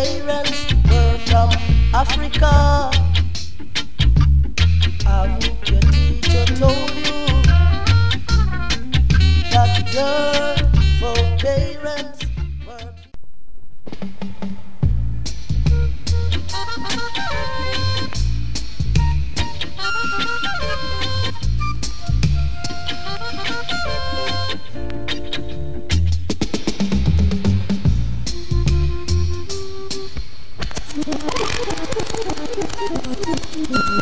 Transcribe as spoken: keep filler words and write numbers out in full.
parents were from Africa. Haven't your teacher told you that your parents were? Thank you.